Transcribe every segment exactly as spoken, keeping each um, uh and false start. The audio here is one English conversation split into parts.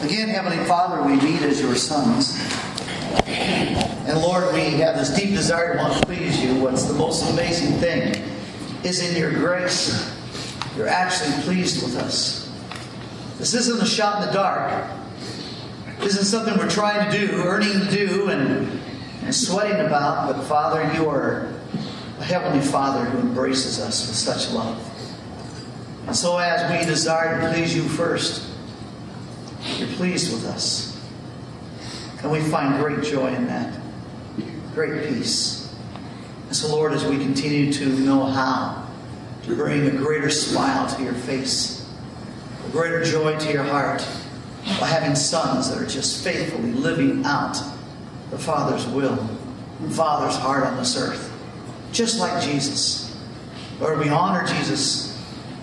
Again, Heavenly Father, we meet as your sons. And Lord, we have this deep desire to want to please you. What's the most amazing thing is in your grace, you're actually pleased with us. This isn't a shot in the dark. This isn't something we're trying to do, earning to do, and, and sweating about. But Father, you are a Heavenly Father who embraces us with such love. And so as we desire to please you first, you're pleased with us. And we find great joy in that. Great peace. And so, Lord, as we continue to know how to bring a greater smile to your face, a greater joy to your heart, by having sons that are just faithfully living out the Father's will and Father's heart on this earth, just like Jesus. Lord, we honor Jesus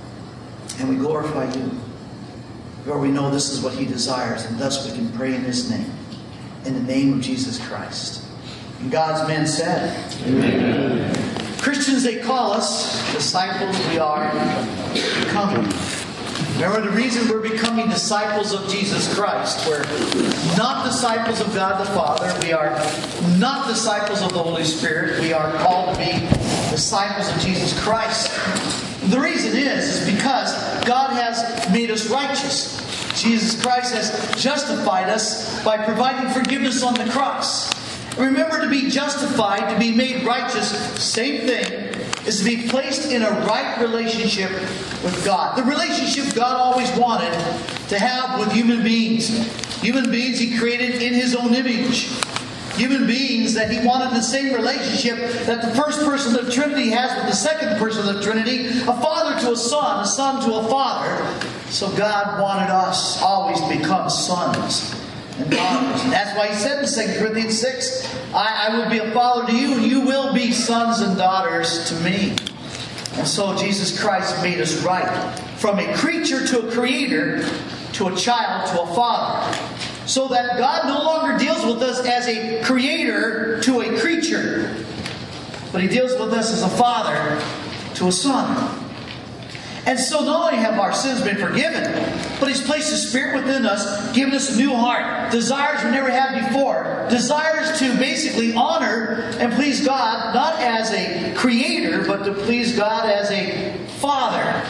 and we glorify you. Lord, we know this is what He desires, and thus we can pray in His name. In the name of Jesus Christ. And God's men said, Amen. Christians, they call us. Disciples, we are becoming. Remember, the reason we're becoming disciples of Jesus Christ. We're not disciples of God the Father. We are not disciples of the Holy Spirit. We are called to be disciples of Jesus Christ. The reason is, is because God has made us righteous. Jesus Christ has justified us by providing forgiveness on the cross. Remember, to be justified, to be made righteous, same thing, is to be placed in a right relationship with God. The relationship God always wanted to have with human beings. Human beings He created in His own image. Human beings that He wanted the same relationship that the first person of the Trinity has with the second person of the Trinity. A father to a son, a son to a father. So God wanted us always to become sons and daughters. And that's why He said in Second Corinthians six, I, I will be a father to you, and you will be sons and daughters to me. And so Jesus Christ made us right. From a creature to a creator, to a child to a father. So that God no longer deals with us as a creator to a creature, but He deals with us as a father to a son. And so not only have our sins been forgiven, but He's placed His Spirit within us, given us a new heart, desires we never had before, desires to basically honor and please God, not as a creator, but to please God as a father.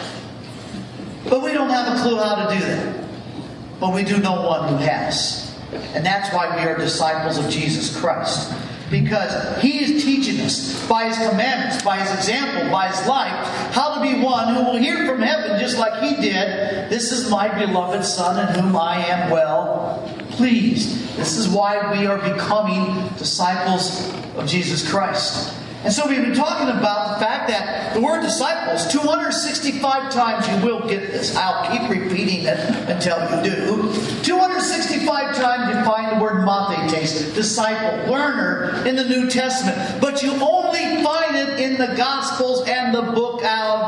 But we don't have a clue how to do that. But we do know one who has. And that's why we are disciples of Jesus Christ. Because He is teaching us by His commandments, by His example, by His life, how to be one who will hear from heaven just like He did. This is my beloved Son in whom I am well pleased. This is why we are becoming disciples of Jesus Christ. And so we've been talking about the fact that the word disciples, two hundred sixty-five times, you will get this. I'll keep repeating it until you do. two hundred sixty-five times you find the word mathetes, disciple, learner, in the New Testament. But you only find it in the Gospels and the book of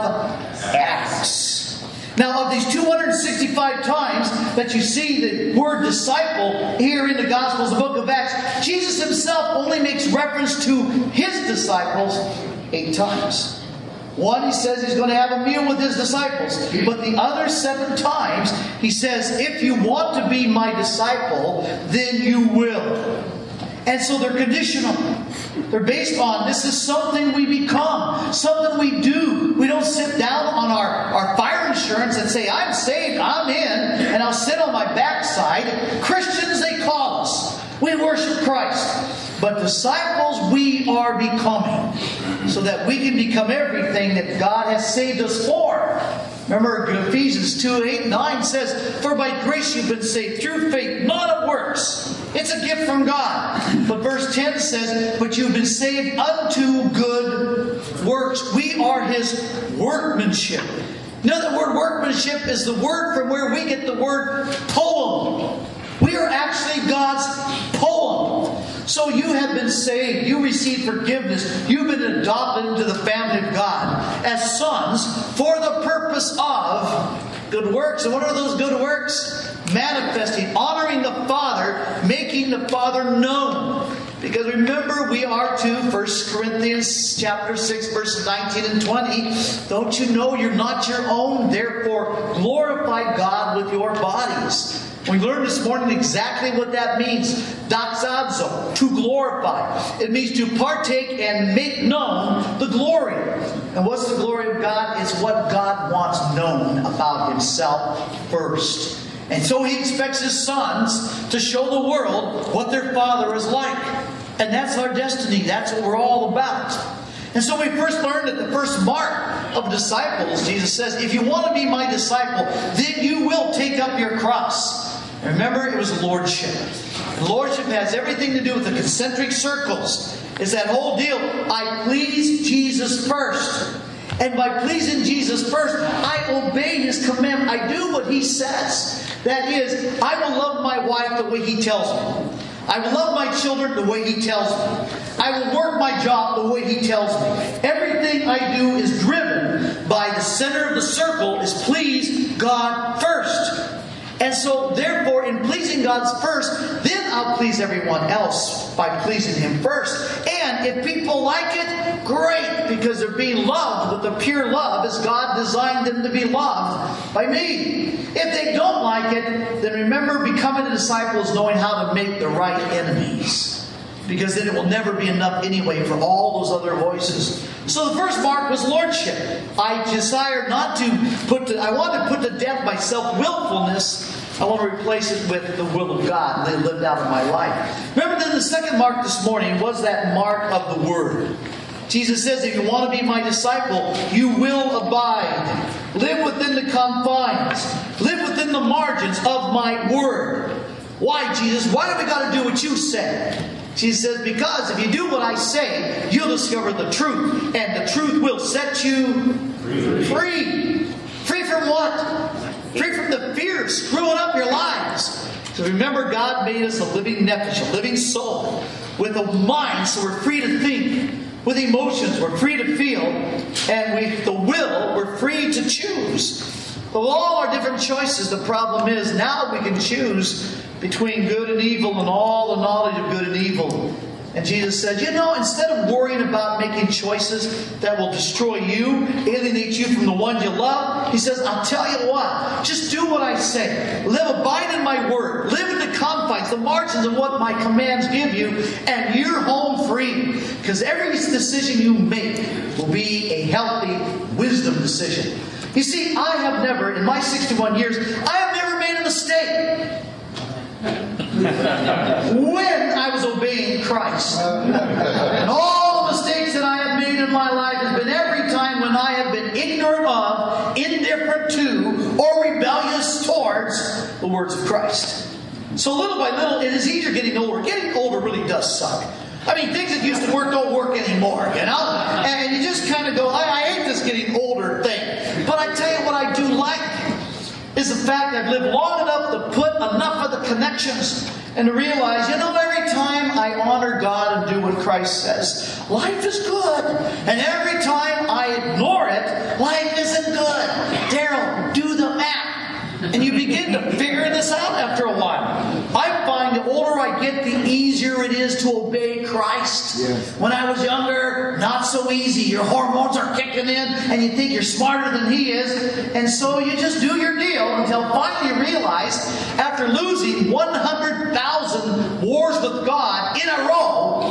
Acts. Now, of these two hundred sixty-five times that you see the word disciple here in the Gospels, the book of Acts, Jesus Himself only makes reference to His disciples eight times. One, He says He's going to have a meal with His disciples. But the other seven times, He says, if you want to be my disciple, then you will. And so they're conditional. They're based on, this is something we become, something we do. We don't sit down on our, our fire insurance and say, I'm saved, I'm in, and I'll sit on my backside. Christians, they call us. We worship Christ. But disciples, we are becoming, so that we can become everything that God has saved us for. Remember, Ephesians two, eight, nine says, for by grace you've been saved through faith, not of works. It's a gift from God. But verse ten says, but you've been saved unto good works. We are His workmanship. You know, the word workmanship is the word from where we get the word poem. We are actually God's poem. So you have been saved. You received forgiveness. You've been adopted into the family of God as sons for the purpose of good works. And what are those good works? Manifesting, honoring the Father, making the Father known. Because remember, we are to First Corinthians chapter six, verses nineteen and twenty. Don't you know you're not your own? Therefore, glorify God with your bodies. We learned this morning exactly what that means. Doxazo, to glorify. It means to partake and make known the glory. And what's the glory of God? It's what God wants known about Himself first. And so He expects His sons to show the world what their Father is like. And that's our destiny. That's what we're all about. And so we first learned that the first mark of disciples, Jesus says, if you want to be my disciple, then you will take up your cross. And remember, it was lordship. And lordship has everything to do with the concentric circles. It's that whole deal. I please Jesus first. And by pleasing Jesus first, I obey His commandment. I do what He says. That is, I will love my wife the way He tells me. I will love my children the way He tells me. I will work my job the way He tells me. Everything I do is driven by the center of the circle is please God first. And so, therefore, in pleasing God first, then I'll please everyone else by pleasing Him first. And if people like it, great, because they're being loved with the pure love as God designed them to be loved by me. If they don't like it, then remember, becoming a disciple is knowing how to make the right enemies. Because then it will never be enough anyway for all those other voices. So the first mark was lordship. I desire not to put to, I want to put to death my self-willfulness. I want to replace it with the will of God lived out in my life. Remember then the second mark this morning was that mark of the Word. Jesus says, if you want to be my disciple, you will abide. Live within the confines. Live within the margins of my Word. Why, Jesus? Why do we got to do what you say? Jesus says, because if you do what I say, you'll discover the truth. And the truth will set you free. Free, free from what? Free from the fear of screwing up your lives. So remember, God made us a living nephesh, a living soul, with a mind, so we're free to think. With emotions, we're free to feel. And with the will, we're free to choose. Of all our different choices, the problem is now we can choose between good and evil and all the knowledge of good and evil. And Jesus said, you know, instead of worrying about making choices that will destroy you, alienate you from the ones you love, He says, I'll tell you what, just do what I say. Live, abide in my Word. Live in the confines, the margins of what my commands give you, and you're home free. Because every decision you make will be a healthy wisdom decision. You see, I have never, in my sixty-one years, I have never made a mistake when I was obeying Christ. And all the mistakes that I have made in my life has been every time when I have been ignorant of, indifferent to, or rebellious towards the words of Christ. So little by little, it is easier getting older. Getting older really does suck. I mean, things that used to work don't work anymore, you know? And you just kind of go, I, I hate this getting older thing. But I tell you what I do like is the fact I've lived long enough to put enough of the connections and to realize, you know, every time I honor God and do what Christ says, life is good. And every time I ignore it, life isn't good. Daryl, do the math. And you begin to figure this out after a while. I find the older I get, the easier it is to obey Christ. Yes. When I was younger, not so easy. Your hormones are kicking in and you think you're smarter than He is. And so you just do your deal until finally you realize, after losing one hundred thousand wars with God in a row,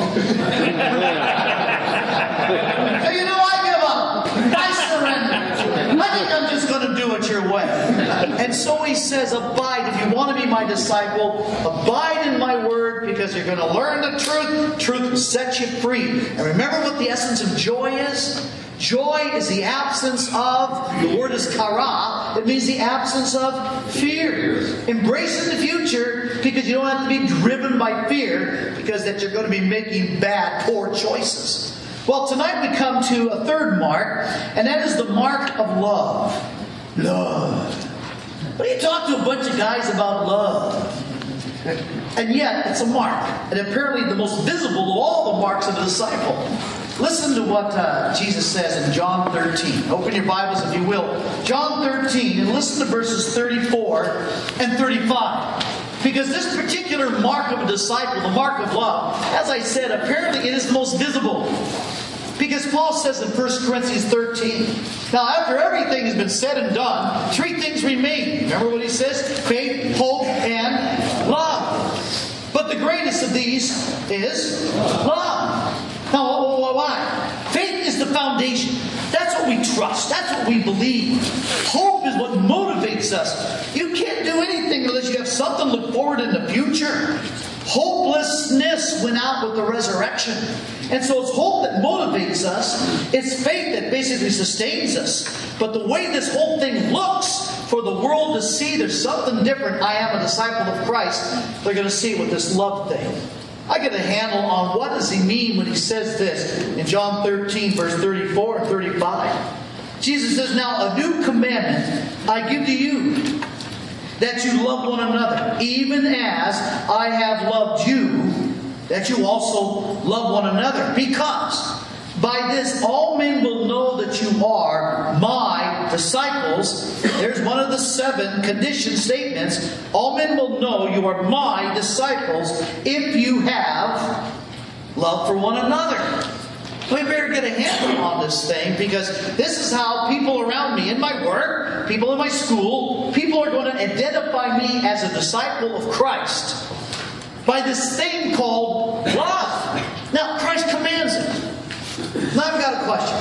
you know, I give up. I surrender. I think I'm just going to do it your way. And so He says, abide. If you want to be my disciple, abide in my Word, because you're going to learn the truth. Truth will set you free. And remember what the essence of joy is? Joy is the absence of, the word is kara, it means the absence of fear. Embracing the future, because you don't have to be driven by fear, because that you're going to be making bad, poor choices. Well, tonight we come to a third mark, and that is the mark of love. Love. What do you talk to a bunch of guys about love? And yet, it's a mark. And apparently the most visible of all the marks of a disciple. Listen to what uh, Jesus says in John thirteen. Open your Bibles if you will. John thirteen, and listen to verses thirty-four and thirty-five. Because this particular mark of a disciple, the mark of love, as I said, apparently it is the most visible. Because Paul says in First Corinthians thirteen, now after everything has been said and done, three things remain. Remember what he says? Faith, hope, and love. But the greatest of these is love. Now, why? Faith is the foundation. That's what we trust. That's what we believe. Hope is what motivates us. You can't do anything unless you have something to look forward in the future. Hopelessness went out with the resurrection. And so it's hope that motivates us. It's faith that basically sustains us. But the way this whole thing looks for the world to see there's something different, I am a disciple of Christ, they're going to see with this love thing. I get a handle on what does he mean when he says this in John thirteen, verse thirty-four and thirty-five. Jesus says, now a new commandment I give to you, that you love one another, even as I have loved you, that you also love one another. Because by this all men will know that you are my disciples. There's one of the seven condition statements. All men will know you are my disciples if you have love for one another. We better get a handle on this thing, because this is how people around me in my work, people in my school, people are going to identify me as a disciple of Christ by this thing called love. Now, Christ commands it. Now I've got a question.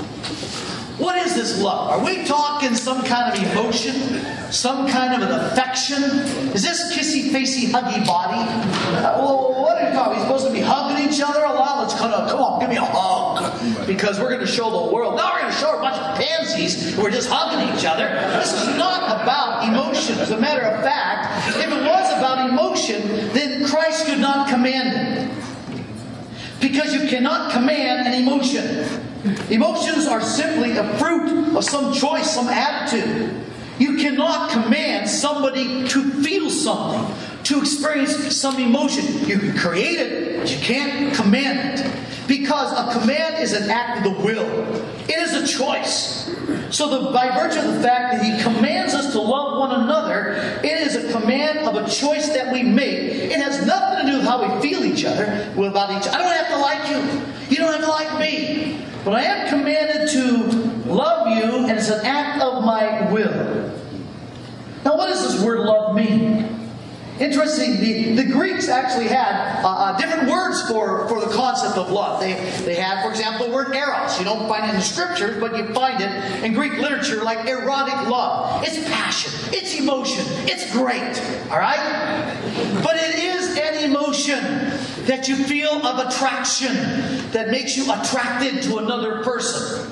What is this love? Are we talking some kind of emotion? Some kind of an affection? Is this kissy-facey, huggy body? Uh, well, what are you talking? Are we supposed to be hugging each other a lot? Let's kind of, come on, give me a hug. Because we're going to show the world. No, we're going to show a bunch of pansies. We're just hugging each other. This is not about emotion. As a matter of fact, if it was about emotion, then Christ could not command it. Because you cannot command an emotion. Emotions are simply a fruit of some choice, some attitude. You cannot command somebody to feel something, to experience some emotion. You can create it, but you can't command it. Because a command is an act of the will. It is a choice. So the, by virtue of the fact that he commands us to love one another, it is a command of a choice that we make. It has nothing to do with how we feel each other, about each other. I don't have to like you. You don't have to like me. But I am commanded to love you, and it's an act of my will. Now, what does this word love mean? Interesting, the, the Greeks actually had uh, uh, different words for, for the concept of love. They, they had, for example, the word eros. You don't find it in the scriptures, but you find it in Greek literature like erotic love. It's passion. It's emotion. It's great. All right? But it is an emotion that you feel of attraction, that makes you attracted to another person.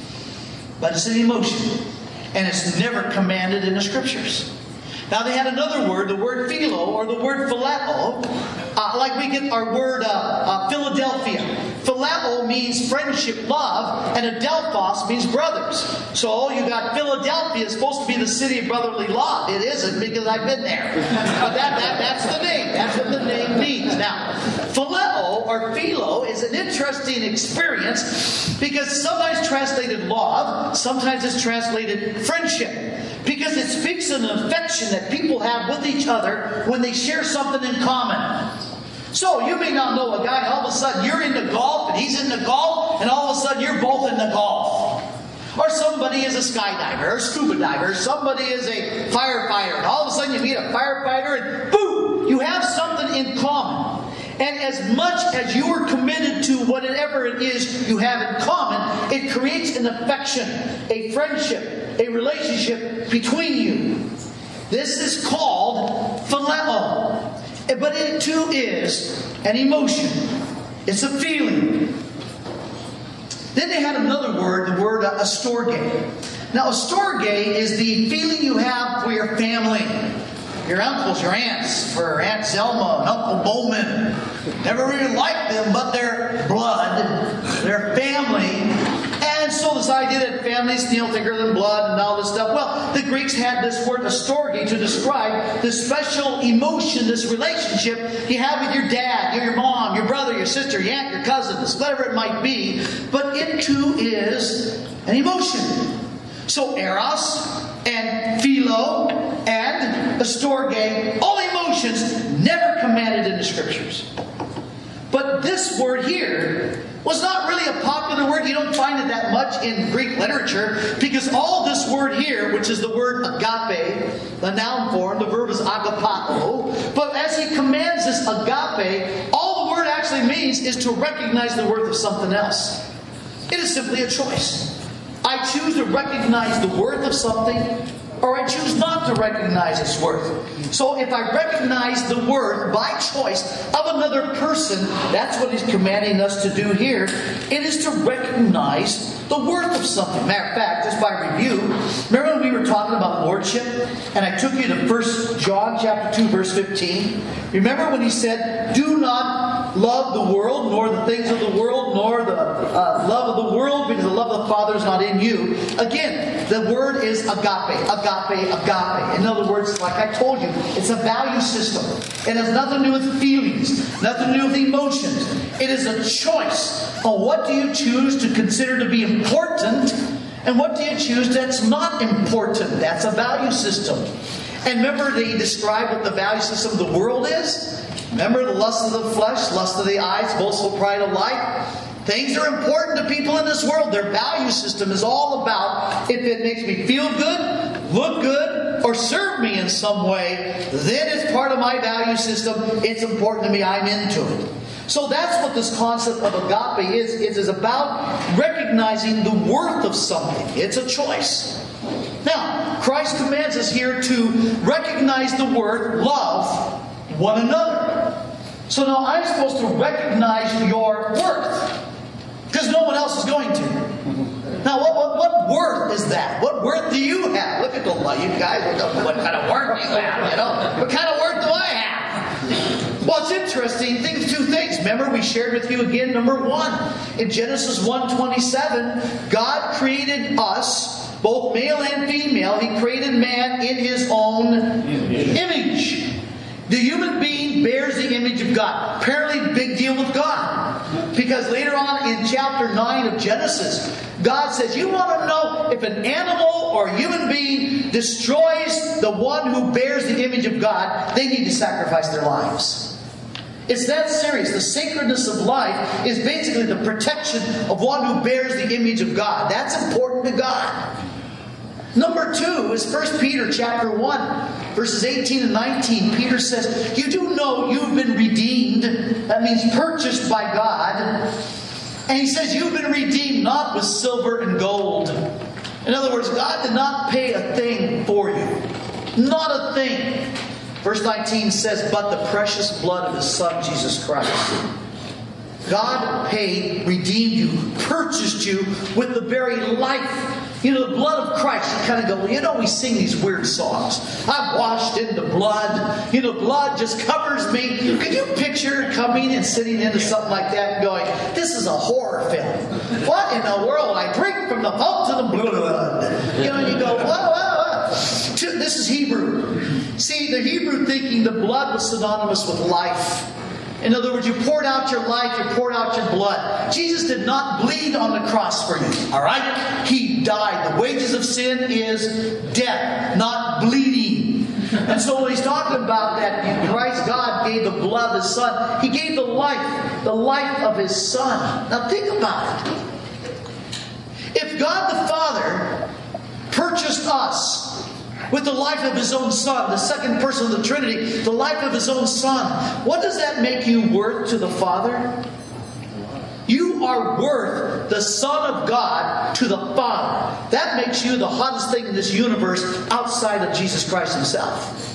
But it's an emotion. And it's never commanded in the scriptures. Now they had another word, the word philo, or the word phileo, uh, like we get our word uh, uh, Philadelphia. Phileo means friendship, love, and Adelphos means brothers. So you got Philadelphia is supposed to be the city of brotherly love. It isn't, because I've been there. But that, that that's the name. That's what the name means. Now, phileo or philo is an interesting experience, because sometimes translated love, sometimes it's translated friendship. Because it speaks of an affection that people have with each other when they share something in common. So you may not know a guy, and all of a sudden you're into golf and he's into golf, and all of a sudden you're both into golf. Or somebody is a skydiver or scuba diver. Somebody is a firefighter, and all of a sudden you meet a firefighter and boom, you have something in common. And as much as you are committed to whatever it is you have in common, it creates an affection, a friendship, a relationship between you. This is called phileo. But it too is an emotion. It's a feeling. Then they had another word, the word uh, astorge. Now, astorge is the feeling you have for your family. Your uncles, your aunts, for Aunt Zelma and Uncle Bowman. Never really liked them, but they're blood. They're family. And so this idea that families feel thicker than blood and all this stuff. Well, the Greeks had this word astorge to describe this special emotion, this relationship you have with your dad, your mom, your brother, your sister, your aunt, your cousins, whatever it might be. But it too is an emotion. So eros and philo and astorge, all emotion. emotions, never commanded in the Scriptures. But this word here was not really a popular word. You don't find it that much in Greek literature, because all this word here, which is the word agape, the noun form, the verb is agapao. But as he commands this agape, all the word actually means is to recognize the worth of something else. It is simply a choice. I choose to recognize the worth of something, or I choose not to recognize its worth. So if I recognize the worth by choice of another person, that's what he's commanding us to do here. It is to recognize the worth of something. Matter of fact, just by review, remember when we were talking about lordship, and I took you to First John chapter two, verse fifteen? Remember when he said, do not love the world, nor the things of the world, nor the uh, love of the world, because the love of the Father is not in you. Again, the word is agape, agape, agape. In other words, like I told you, it's a value system. It has nothing to do with feelings, nothing to do with emotions. It is a choice on what do you choose to consider to be important, and what do you choose that's not important. That's a value system. And remember, they describe what the value system of the world is? Remember the lust of the flesh, lust of the eyes, boastful pride of life? Things are important to people in this world. Their value system is all about if it makes me feel good, look good, or serve me in some way, then it's part of my value system. It's important to me. I'm into it. So that's what this concept of agape is. It is about recognizing the worth of something. It's a choice. Now, Christ commands us here to recognize the word, love one another. So now I'm supposed to recognize your worth, because no one else is going to. Now, what, what, what worth is that? What worth do you have? Look at the you guys. What, what kind of worth do you have? You know, what kind of worth do I have? Well, it's interesting. Think of two things. Remember, we shared with you again. Number one, in Genesis one twenty-seven, God created us, both male and female. He created man in His own image. The human being bears the image of God. Apparently, big deal with God. Because later on in chapter nine of Genesis, God says, you want to know if an animal or a human being destroys the one who bears the image of God, they need to sacrifice their lives. It's that serious. The sacredness of life is basically the protection of one who bears the image of God. That's important to God. Number two is First Peter chapter one, verses eighteen and nineteen. Peter says, you do know you've been redeemed. That means purchased by God. And he says, you've been redeemed not with silver and gold. In other words, God did not pay a thing for you. Not a thing. Verse nineteen says, but the precious blood of His Son, Jesus Christ. God paid, redeemed you, purchased you with the very life. You know, the blood of Christ. You kind of go, well, you know, we sing these weird songs. I'm washed in the blood. You know, blood just covers me. Could you picture coming and sitting into something like that and going, this is a horror film. What in the world? I drink from the fountain of blood. You know, and you go, whoa, whoa, whoa. This is Hebrew. See, the Hebrew thinking the blood was synonymous with life. In other words, you poured out your life, you poured out your blood. Jesus did not bleed on the cross for you. All right? He died. The wages of sin is death, not bleeding. And so when he's talking about that, Christ, God gave the blood of His Son. He gave the life, the life of His Son. Now think about it. If God the Father purchased us with the life of His own Son, the second person of the Trinity, the life of His own Son, what does that make you worth to the Father? You are worth the Son of God to the Father. That makes you the hottest thing in this universe outside of Jesus Christ Himself.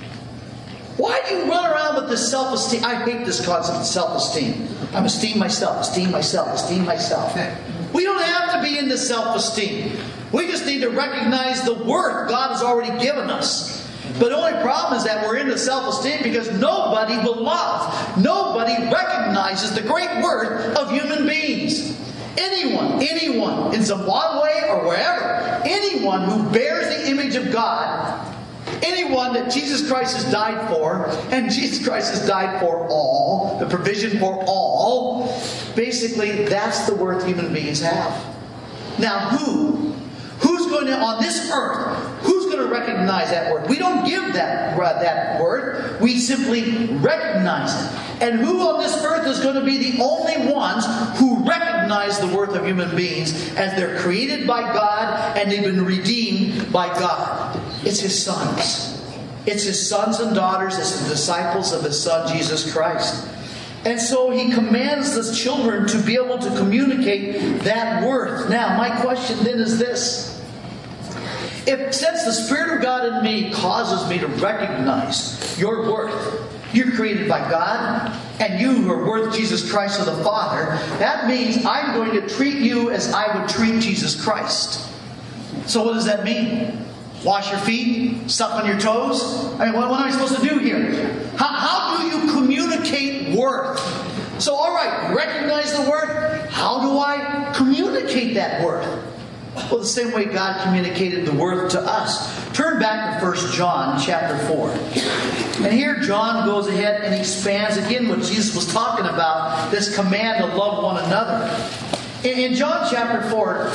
Why do you run around with this self-esteem? I hate this concept of self-esteem. I'm esteem myself, esteem myself, esteem myself. We don't have to be into self-esteem. We just need to recognize the worth God has already given us. But the only problem is that we're into self-esteem because nobody will love. Nobody recognizes the great worth of human beings. Anyone, anyone, in Zimbabwe or wherever, anyone who bears the image of God, anyone that Jesus Christ has died for, and Jesus Christ has died for all, the provision for all, basically that's the worth human beings have. Now who? Who's going to, on this earth, who's going going to recognize that worth? We don't give that, uh, that worth. We simply recognize it. And who on this earth is going to be the only ones who recognize the worth of human beings as they're created by God and they've been redeemed by God? It's His sons. It's His sons and daughters. It's the disciples of His Son, Jesus Christ. And so He commands the children to be able to communicate that worth. Now, my question then is this. If, since the Spirit of God in me causes me to recognize your worth, you're created by God, and you are worth Jesus Christ of the Father, that means I'm going to treat you as I would treat Jesus Christ. So what does that mean? Wash your feet? Suck on your toes? I mean, what, what am I supposed to do here? How, how do you communicate worth? So, all right, recognize the worth. How do I communicate that worth? Well, the same way God communicated the worth to us. Turn back to First John chapter four. And here John goes ahead and expands again what Jesus was talking about, this command to love one another. In, in John chapter four,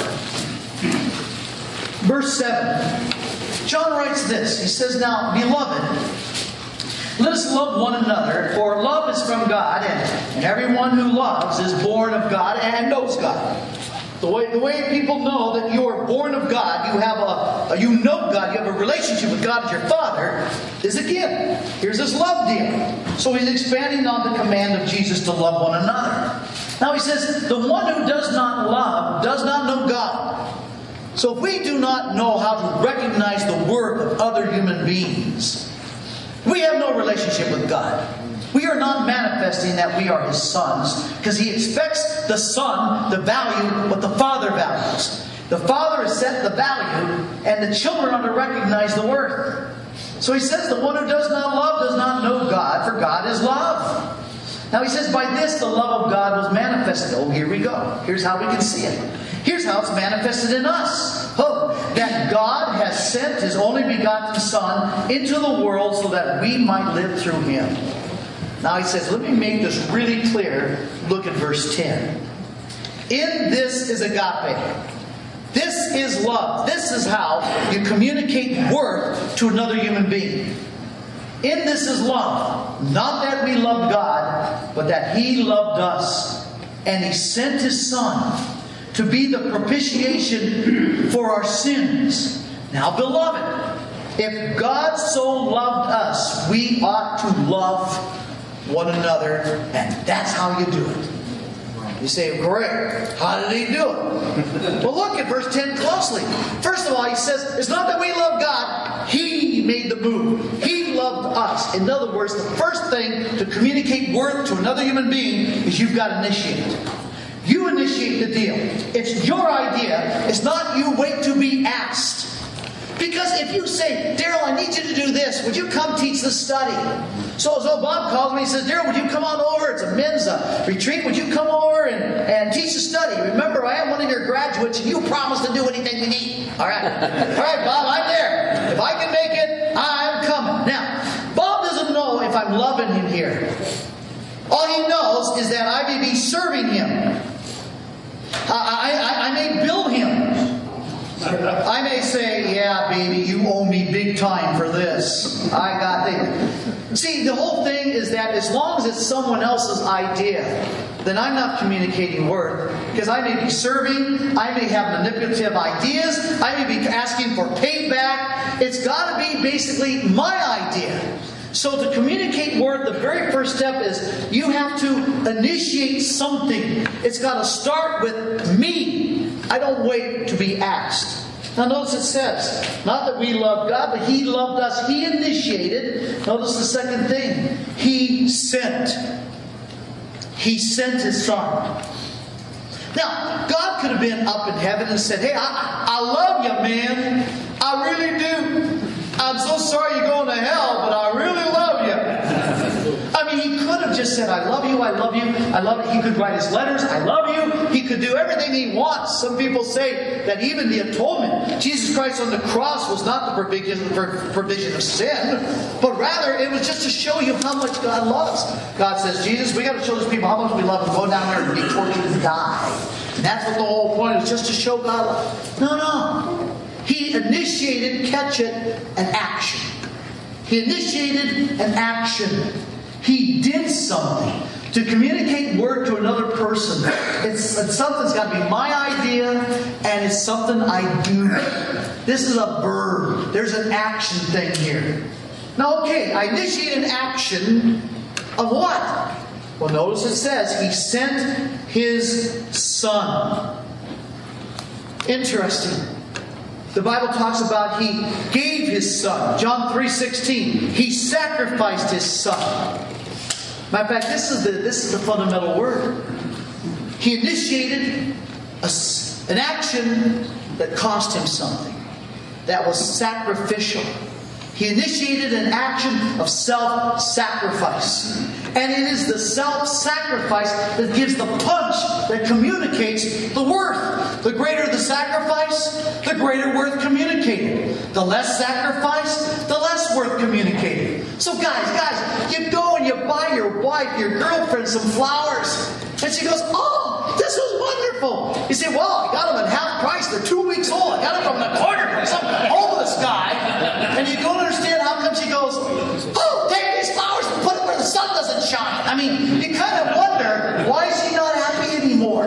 verse seven, John writes this. He says, "Now, beloved, let us love one another, for love is from God, and, and everyone who loves is born of God and knows God." The way, the way people know that you are born of God, you have a, a, you know God, you have a relationship with God as your Father, is a gift. Here's this love deal. So he's expanding on the command of Jesus to love one another. Now he says, the one who does not love does not know God. So if we do not know how to recognize the worth of other human beings, we have no relationship with God. We are not manifesting that we are His sons, because He expects the Son to value what the Father values. The Father has set the value, and the children are to recognize the worth. So He says, the one who does not love does not know God, for God is love. Now He says, by this the love of God was manifested. Oh, here we go. Here's how we can see it. Here's how it's manifested in us. Oh, that God has sent His only begotten Son into the world so that we might live through Him. Now he says, let me make this really clear. Look at verse ten. In this is agape. This is love. This is how you communicate worth to another human being. In this is love. Not that we loved God, but that He loved us. And He sent His Son to be the propitiation for our sins. Now, beloved, if God so loved us, we ought to love one another, and that's how you do it. You say, great, how did He do it? Well, look at verse ten closely. First of all, He says, it's not that we love God, He made the move. He loved us. In other words, the first thing to communicate worth to another human being is you've got to initiate it. You initiate the deal. It's your idea. It's not you wait to be asked. Because if you say, Daryl, I need you to do this. Would you come teach the study? So, so Bob calls me and says, Daryl, would you come on over? It's a men's uh, retreat. Would you come over and, and teach the study? Remember, I am one of your graduates, and you promised to do anything we need. All right. All right, Bob, I'm there. If I can make it, I'm coming. Now, Bob doesn't know if I'm loving him here. All he knows is that I may be serving him. I, I, I may bill him. I may say, yeah, baby, you owe me big time for this. I got things. See, the whole thing is that as long as it's someone else's idea, then I'm not communicating worth. Because I may be serving, I may have manipulative ideas, I may be asking for payback. It's got to be basically my idea. So to communicate worth, the very first step is you have to initiate something. It's got to start with me. I don't wait to be asked. Now notice it says, not that we love God, but He loved us. He initiated. Notice the second thing. He sent. He sent His Son. Now, God could have been up in heaven and said, hey, I, I love you, man. I really do. I'm so sorry you're going to hell, but I really love you. I mean, He could have just said, I love you, I love you, I love you. He could write His letters, I love you. He could do everything He wants. Some people say that even the atonement, Jesus Christ on the cross, was not the provision, provision of sin, but rather it was just to show you how much God loves. God says, Jesus, we got to show these people how much we love them. Go down there and be tortured and die. And that's what the whole point is, just to show God love. No, no. He initiated, catch it, an action. He initiated an action. He did something to communicate word to another person. It's, it's something that's got to be my idea, and it's something I do. This is a verb. There's an action thing here. Now, okay, I initiate an action of what? Well, notice it says He sent His Son. Interesting. The Bible talks about He gave His Son. John three sixteen. He sacrificed His Son. Matter of fact, this is the this is the fundamental word. He initiated a, an action that cost Him something. That was sacrificial. He initiated an action of self-sacrifice. And it is the self-sacrifice that gives the punch that communicates the worth. The greater the sacrifice, the greater worth communicated. The less sacrifice, the less worth communicated. So guys, guys, you go and you buy your wife, your girlfriend some flowers. And she goes, oh, this was wonderful. You say, well, I got them at half price. They're two weeks old. I got them from the corner from some homeless guy. And you don't understand how come she goes, oh, take these flowers and put them where the sun doesn't shine. I mean, you kind of wonder, why is she not happy anymore?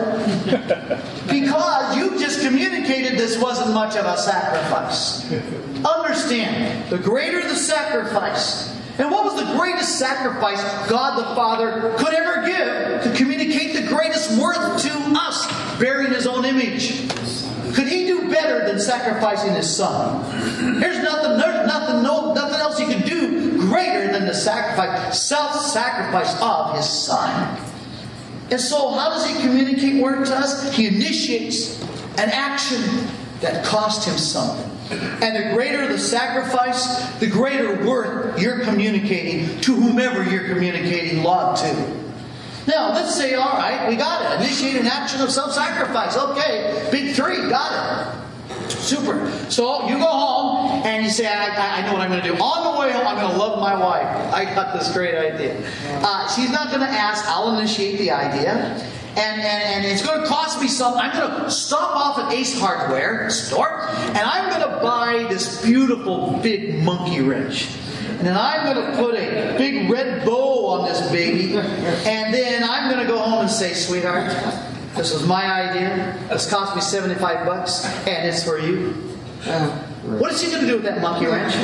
Because you just communicated this wasn't much of a sacrifice. Understand, the greater the sacrifice. And what was the greatest sacrifice God the Father could ever give to communicate the greatest worth to us, bearing His own image? Could He do better than sacrificing His Son? There's nothing, there's nothing, no, nothing else He could do greater than the sacrifice, self-sacrifice of His Son. And so, how does He communicate word to us? He initiates an action that cost Him something. And the greater the sacrifice, the greater worth you're communicating to whomever you're communicating love to. Now, let's say, all right, we got it. Initiate an action of self-sacrifice. Okay, big three, got it. Super. So you go home and you say, I, I know what I'm going to do. On the way home, I'm going to love my wife. I got this great idea. Uh, she's not going to ask. I'll initiate the idea. And, and, and it's going to cost me something. I'm going to stop off at Ace Hardware store, and I'm going to buy this beautiful big monkey wrench. And then I'm going to put a big red bow on this baby. And then I'm going to go home and say, sweetheart, this was my idea. This cost me seventy-five bucks, and it's for you. Uh, what is she going to do with that monkey wrench?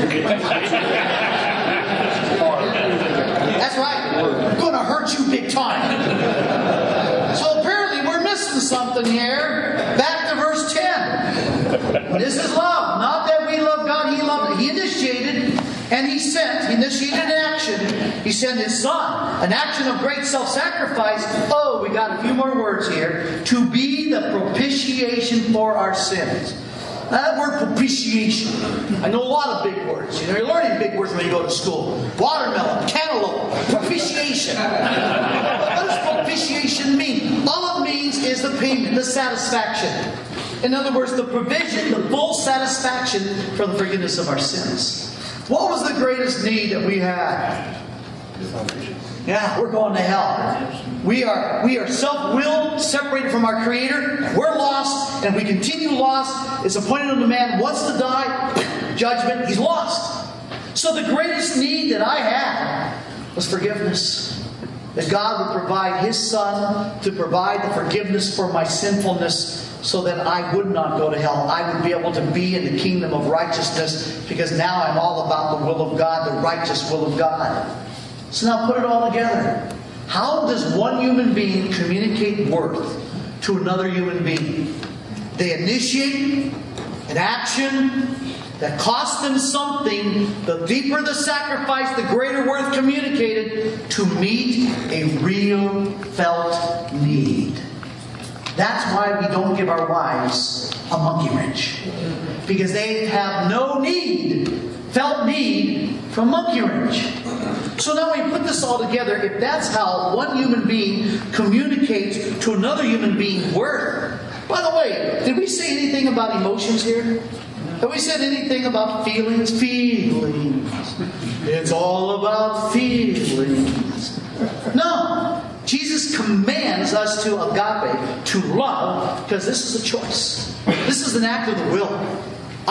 That's right. I'm going to hurt you big time. So apparently we're missing something here. Back to verse ten. This is love. Not that we love God. He loved it. He initiated and He sent. He initiated an action. He sent His Son. An action of great self-sacrifice. Oh, we got a few more words here. To be the propitiation for our sins. Now, that word propitiation. I know a lot of big words. You know, you're learning big words when you go to school. Watermelon, cantaloupe, propitiation. What does propitiation mean? All it means is the payment, the satisfaction. In other words, the provision, the full satisfaction for the forgiveness of our sins. What was the greatest need that we had? Yeah, we're going to hell. We are we are self-willed, separated from our Creator. We're lost, and we continue lost. It's appointed unto man once to die. Judgment, he's lost. So the greatest need that I had was forgiveness. That God would provide His Son to provide the forgiveness for my sinfulness, so that I would not go to hell. I would be able to be in the kingdom of righteousness, because now I'm all about the will of God, the righteous will of God. So now put it all together. How does one human being communicate worth to another human being? They initiate an action that costs them something. The deeper the sacrifice, the greater worth communicated to meet a real felt need. That's why we don't give our wives a monkey wrench. Because they have no need, felt need, for a monkey wrench. So now we put this all together. If that's how one human being communicates to another human being worth. By the way, did we say anything about emotions here? Have we said anything about feelings? Feelings. It's all about feelings. No. Jesus commands us to agape, to love, because this is a choice. This is an act of the will. I,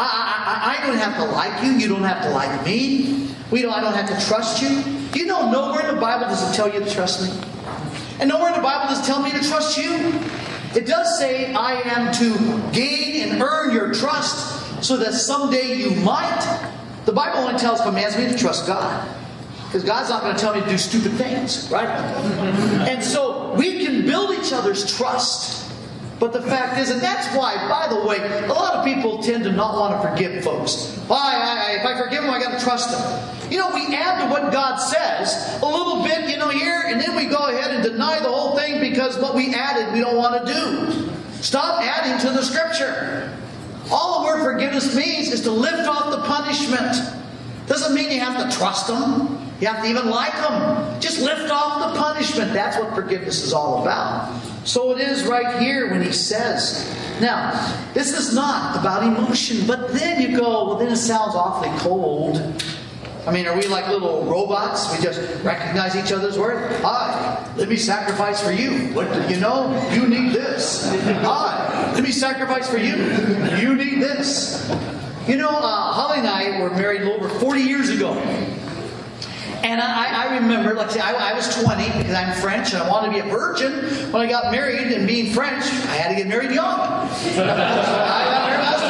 I, I don't have to like you. You don't have to like me. We don't, I don't have to trust you. You know, nowhere in the Bible does it tell you to trust me. And nowhere in the Bible does it tell me to trust you. It does say I am to gain and earn your trust so that someday you might. The Bible only tells, commands me to trust God. Because God's not going to tell me to do stupid things, right? And so we can build each other's trust. But the fact is, and that's why, by the way, a lot of people tend to not want to forgive folks. Why? I, I, if I forgive them, I got to trust them. You know, we add to what God says a little bit, you know, here, and then we go ahead and deny the whole thing because what we added we don't want to do. Stop adding to the Scripture. All the word forgiveness means is to lift off the punishment. Doesn't mean you have to trust them. You have to even like them. Just lift off the punishment. That's what forgiveness is all about. So it is right here when he says. Now, this is not about emotion. But then you go, well, then it sounds awfully cold. I mean, are we like little robots? We just recognize each other's worth? Hi, let me sacrifice for you. What do you know? You need this. Hi, let me sacrifice for you. You need this. You know, uh, Holly and I were married over forty years ago. And I, I remember, like I say, I, I was twenty because I'm French and I wanted to be a virgin. When I got married, and being French, I had to get married young. I got married when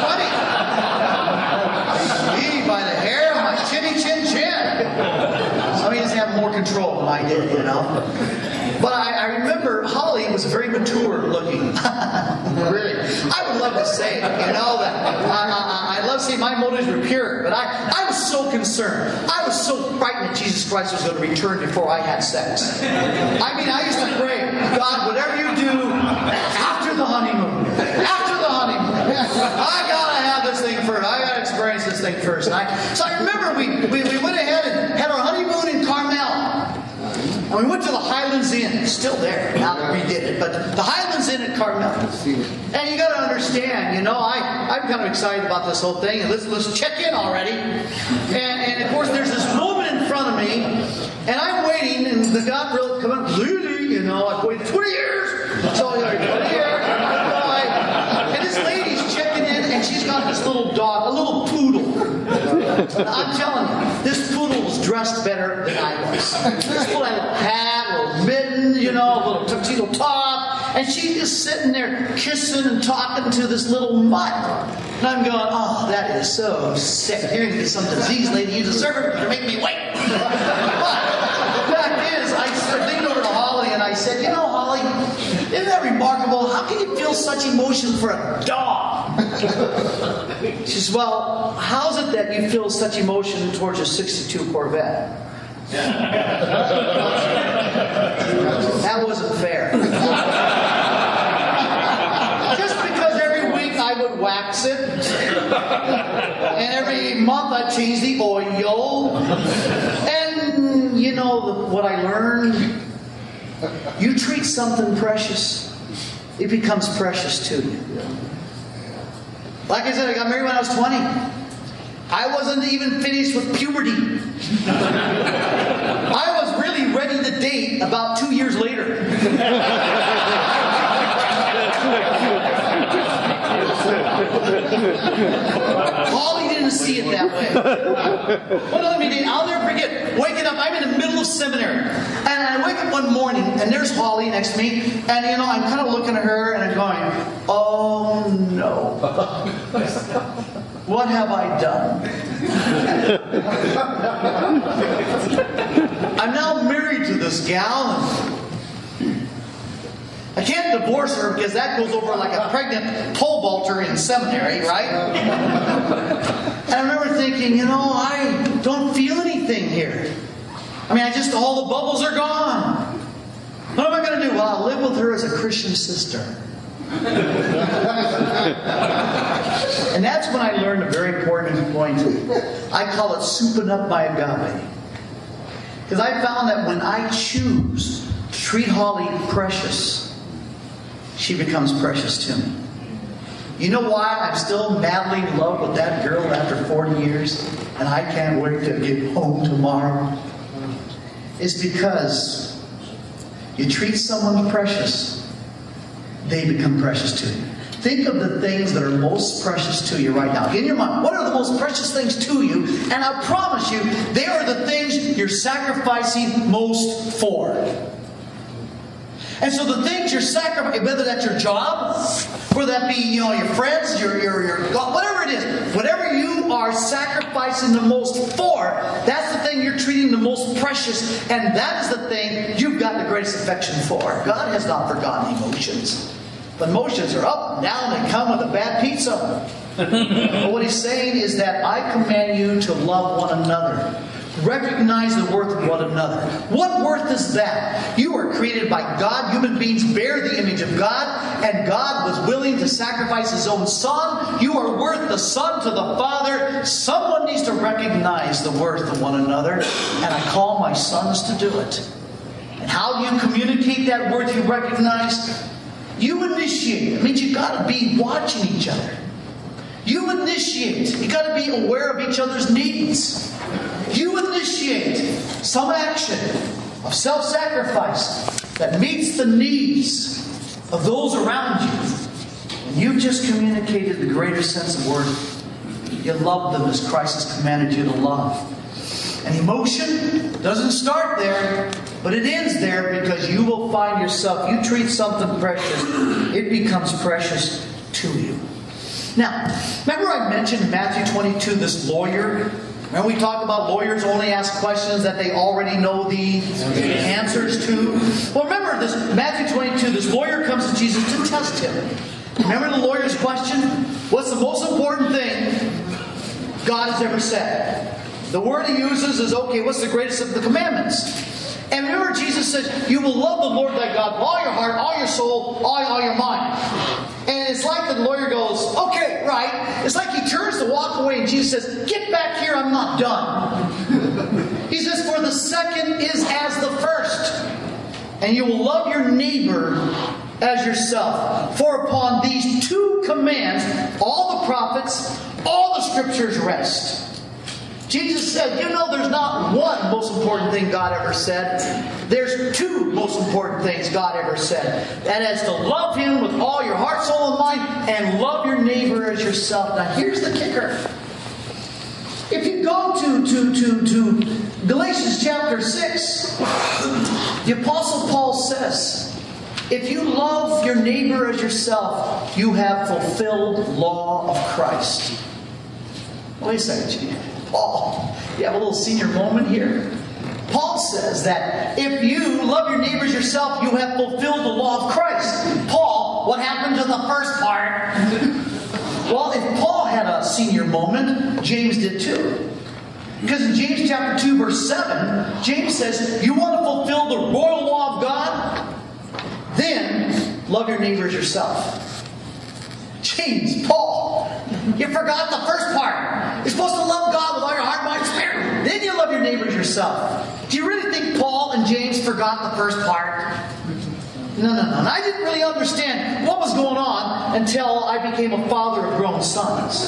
I was twenty. Me, by the hair, my chinny chin chin. Some of you just have more control than I did, you know. But I, I remember Holly was very mature looking. Really. I would love to say it, you know, that I, I, I love saying my motives were pure, but I, I was so concerned. I was so frightened that Jesus Christ was going to return before I had sex. I mean, I used to pray, God, whatever you do after the honeymoon, after the honeymoon, I got to have this thing first. I got to experience this thing first. And I, so I remember we, we, we went ahead and had our honeymoon in Carmel. And we went to the Highlands Inn. It's still there. Now that we did it. But the Highlands Inn at Carmel. And you got to understand, you know, I, I'm kind of excited about this whole thing. And let's, let's check in already. And, and of course, there's this woman in front of me. And I'm waiting. And the God really come up. Lily, you know, I've waited twenty years. So, you know, twenty years. And this lady's checking in. And she's got this little dog, a little poodle. I'm telling you, this poodle was dressed better than I was. This poodle had a hat, a little mitten, you know, a little tuxedo top, and she's just sitting there kissing and talking to this little mutt. And I'm going, oh, that is so sick. You're going to get some disease, lady. You deserve it. You're going to make me wait. But the fact is, I leaned over to Holly and I said, you know, Holly, isn't that remarkable? How can you feel such emotion for a dog? She says, well, how's it that you feel such emotion towards a sixty-two Corvette? That wasn't fair. Just because every week I would wax it, and every month I'd change the oil, and you know what I learned? You treat something precious, it becomes precious to you. Like I said, I got married when I was twenty. I wasn't even finished with puberty. I was really ready to date about two years later. Holly didn't see it that way. What let me do? I'll never forget waking up. I'm in the middle of seminary, and I wake up one morning, and there's Holly next to me, and you know I'm kind of looking at her, and I'm going, "Oh no, what have I done?" I'm now married to this gal. And I can't divorce her because that goes over like a pregnant pole vaulter in seminary, right? And I remember thinking, you know, I don't feel anything here. I mean, I just, all the bubbles are gone. What am I going to do? Well, I'll live with her as a Christian sister. And that's when I learned a very important point. I call it souping up my agape. Because I found that when I choose to treat Holly precious, she becomes precious to me. You know why I'm still madly in love with that girl after forty years and I can't wait to get home tomorrow? It's because you treat someone precious, they become precious to you. Think of the things that are most precious to you right now. In your mind, what are the most precious things to you? And I promise you, they are the things you're sacrificing most for. And so the things you're sacrificing, whether that's your job, whether that be, you know, your friends, your, your, your, whatever it is, whatever you are sacrificing the most for, that's the thing you're treating the most precious, and that is the thing you've got the greatest affection for. God has not forgotten emotions. But emotions are up and down, they come with a bad pizza. But what he's saying is that I command you to love one another. Recognize the worth of one another. What worth is that? You are created by God. Human beings bear the image of God. And God was willing to sacrifice His own Son. You are worth the Son to the Father. Someone needs to recognize the worth of one another. And I call my sons to do it. And how do you communicate that worth you recognize? You initiate. It means you've got to be watching each other. You initiate. You've got to be aware of each other's needs. You initiate some action of self-sacrifice that meets the needs of those around you. And you've just communicated the greater sense of worth. You love them as Christ has commanded you to love. And emotion doesn't start there, but it ends there, because you will find yourself, you treat something precious, it becomes precious to you. Now, remember I mentioned in Matthew twenty-two, this lawyer? Remember we talked about lawyers only ask questions that they already know the answers to? Well, remember this Matthew twenty-two, this lawyer comes to Jesus to test Him. Remember the lawyer's question? What's the most important thing God has ever said? The word he uses is, okay, what's the greatest of the commandments? And remember Jesus said, you will love the Lord thy God with all your heart, all your soul, all, all your mind. And it's like the lawyer goes, okay, right. It's like he turns to walk away, and Jesus says, get back here, I'm not done. He says, for the second is as the first. And you will love your neighbor as yourself. For upon these two commands, all the prophets, all the scriptures rest. Jesus said, you know there's not one most important thing God ever said. There's two most important things God ever said. That is to love Him with all your heart, soul, and mind, and love your neighbor as yourself. Now here's the kicker. If you go to, to, to, to Galatians chapter six, the Apostle Paul says, if you love your neighbor as yourself, you have fulfilled the law of Christ. Wait a second, Gene. Paul, you have a little senior moment here. Paul says that if you love your neighbors yourself, you have fulfilled the law of Christ. Paul, what happened to the first part? Well, if Paul had a senior moment, James did too. Because in James chapter two, verse seven, James says, you want to fulfill the royal law of God? Then love your neighbors yourself. James, Paul, you forgot the first part. You're supposed to love God with all your heart, mind, spirit. Then you love your neighbors yourself. Do you really think Paul and James forgot the first part? No, no, no. And I didn't really understand what was going on until I became a father of grown sons.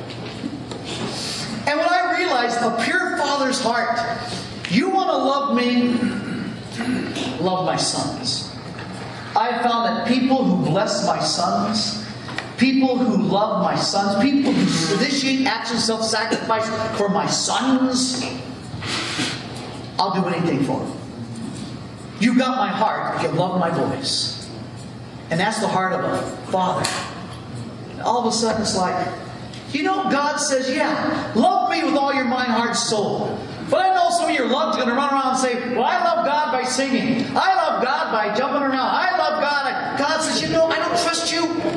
And when I realized a pure father's heart, you want to love me, love my sons. I found that people who bless my sons, people who love my sons, people who initiate acts of self-sacrifice for my sons, I'll do anything for them. You got my heart if you love my voice. And that's the heart of a father. And all of a sudden it's like, you know, God says, yeah, love me with all your mind, heart, soul. But I know some of your love's going to run around and say, well, I love God by singing. I love God by jumping around. I love God. God says, you know, I don't trust you.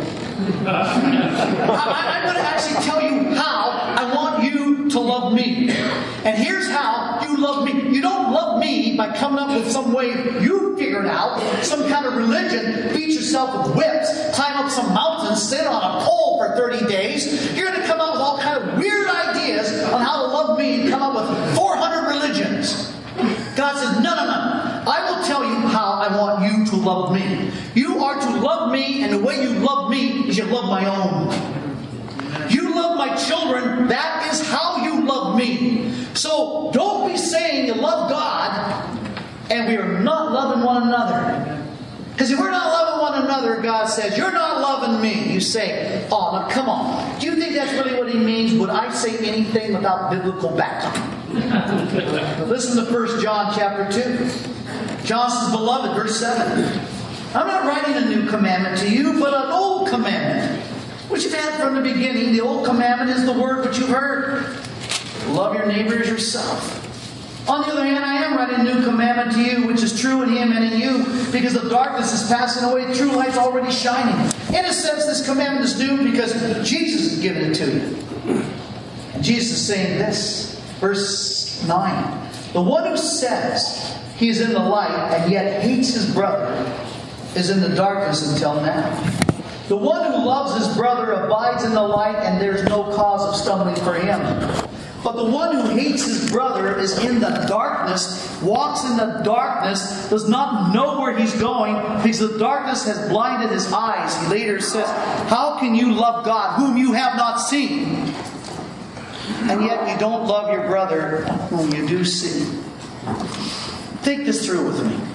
I, I'm going to actually tell you how I want you to love me. And here's how you love me. You don't love me by coming up with some way you figured out, some kind of religion, beat yourself with whips, climb up some mountains, sit on a pole for thirty days. You're going to come up with all kind of weird ideas on how to love me and come up with four hundred religions. God says, no, no, no. I will tell you how I want you to love me. You are to love me, and the way you love me is you love my own. You love my children. That is how you love me. So don't be saying you love God and we are not loving one another. Because if we're not loving one another, God says, you're not loving me. You say, oh, now come on. Do you think that's really what he means? Would I say anything without biblical backup? But listen to First John chapter two. John says, beloved, verse seven. I'm not writing a new commandment to you, but an old commandment, which you've had from the beginning. The old commandment is the word which you've heard. Love your neighbor as yourself. On the other hand, I am writing a new commandment to you, which is true in him and in you, because the darkness is passing away, true light's already shining. In a sense, this commandment is new because Jesus has given it to you. And Jesus is saying this, verse nine. The one who says he is in the light and yet hates his brother is in the darkness until now. The one who loves his brother abides in the light, and there's no cause of stumbling for him. But the one who hates his brother is in the darkness, walks in the darkness, does not know where he's going, because the darkness has blinded his eyes. He later says, how can you love God whom you have not seen? And yet you don't love your brother whom you do see. Think this through with me.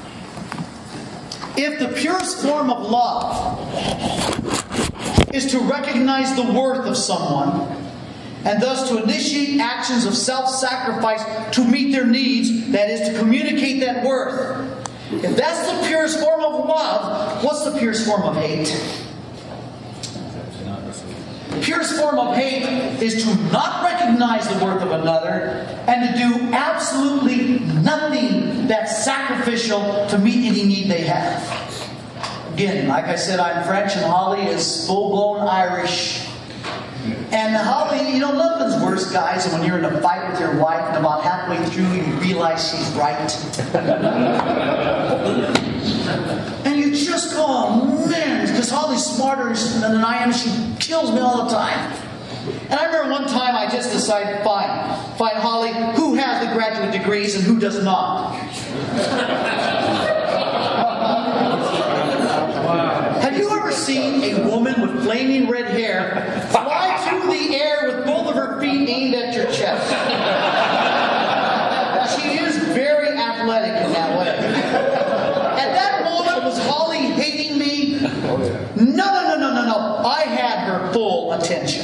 If the purest form of love is to recognize the worth of someone, and thus to initiate actions of self-sacrifice to meet their needs, that is, to communicate that worth. If that's the purest form of love, what's the purest form of hate? The purest form of hate is to not recognize the worth of another and to do absolutely nothing that's sacrificial to meet any need they have. Again, like I said, I'm French and Holly is full-blown Irish. And Holly, you know, nothing's worse, guys, than when you're in a fight with your wife and about halfway through you realize she's right. And you just go, oh, man, because Holly's smarter than I am. She kills me all the time. And I remember one time I just decided, fine, fine, Holly, who has the graduate degrees and who does not? Have you ever seen a woman with flaming red hair fly through the air with both of her feet aimed at your chest? She is very athletic in that way. At that moment, was Holly hating me? No, no, no, no, no, no. I had her full attention.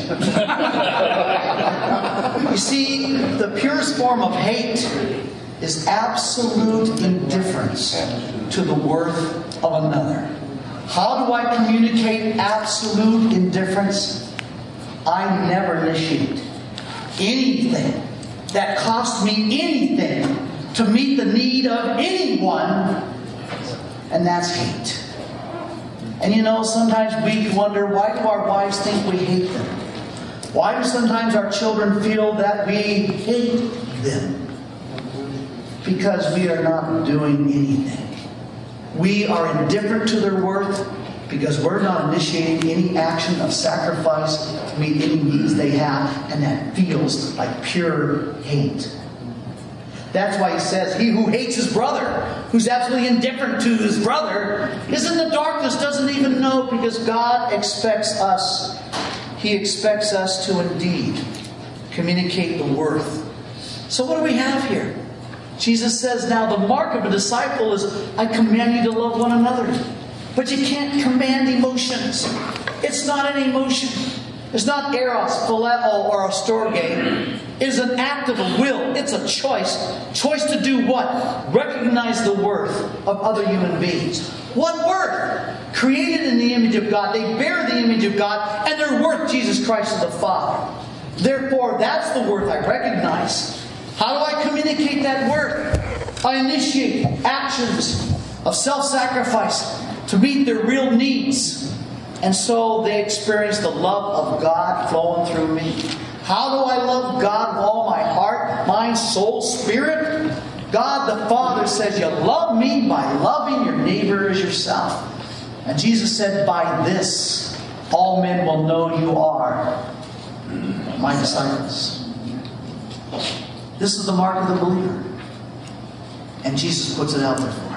You see, the purest form of hate is absolute indifference to the worth of another. How do I communicate absolute indifference? I never initiate anything that costs me anything to meet the need of anyone, and that's hate. And you know, sometimes we wonder, why do our wives think we hate them? Why do sometimes our children feel that we hate them? Because we are not doing anything. We are indifferent to their worth because we're not initiating any action of sacrifice to meet any needs they have, and that feels like pure hate. That's why he says, he who hates his brother, who's absolutely indifferent to his brother, is in the darkness, doesn't even know, because God expects us, He expects us to indeed communicate the worth. So what do we have here? Jesus says, now the mark of a disciple is, I command you to love one another. But you can't command emotions. It's not an emotion. It's not eros, phileo, or storge. It is an act of a will. It's a choice. Choice to do what? Recognize the worth of other human beings. What worth? Created in the image of God. They bear the image of God, and they're worth Jesus Christ as the Father. Therefore, that's the worth I recognize. How do I communicate that worth? I initiate actions of self-sacrifice to meet their real needs. And so they experience the love of God flowing through me. How do I love God with all my heart, mind, soul, spirit? God the Father says, you love me by loving your neighbor as yourself. And Jesus said, by this all men will know you are my disciples. This is the mark of the believer. And Jesus puts it out there for us.